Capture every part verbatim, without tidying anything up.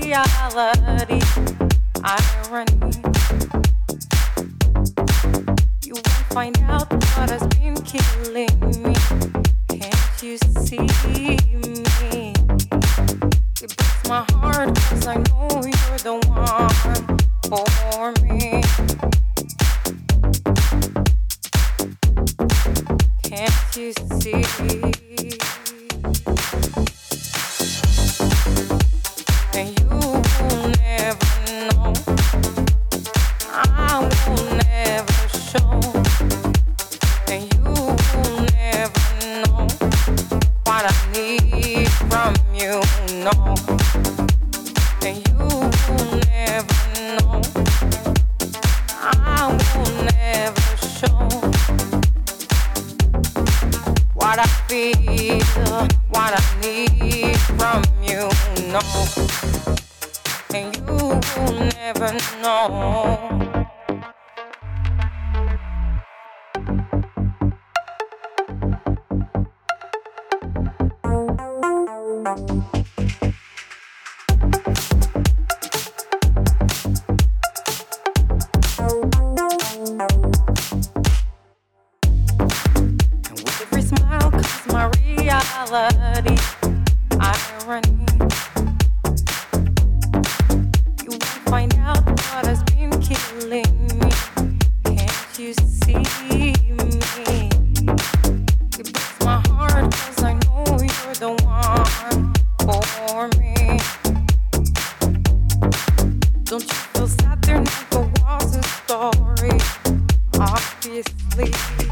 reality. Irony. You won't find out what has been killing me. Can't you see me? It breaks my heart 'cause I know you're the one for me. Can't you see? And you will never know. I will never show. And you will never know what I need from you, no. And you will never know. I will never show what I feel, what I need from you, no. And you will never know. And with every smile comes my reality. Irony. You won't find out what has been killing me. Can't you see me? It breaks my heart 'cause I know you're the one for me. Don't you feel sad? There never was a story, obviously.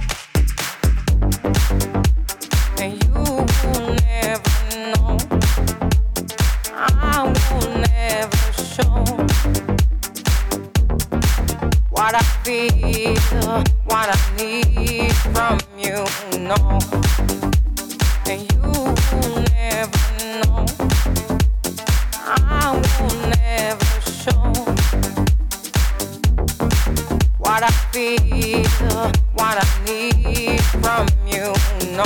And you will never know. I will never show what I feel, what I need from you, no. And you will never know. I will never show what I feel, what I need from you, no.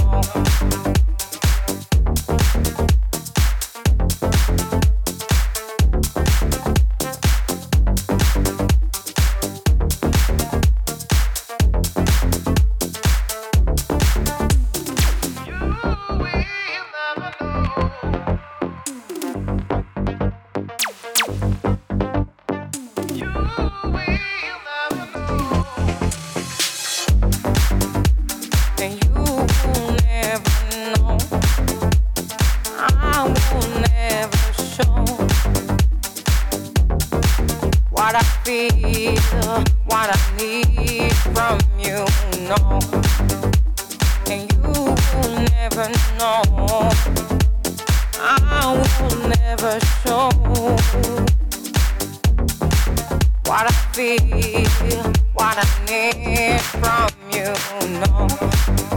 And you will never know. I will never show what I feel, what I need from you, no. And you will never know. I will never show what I feel, what I need from you, no.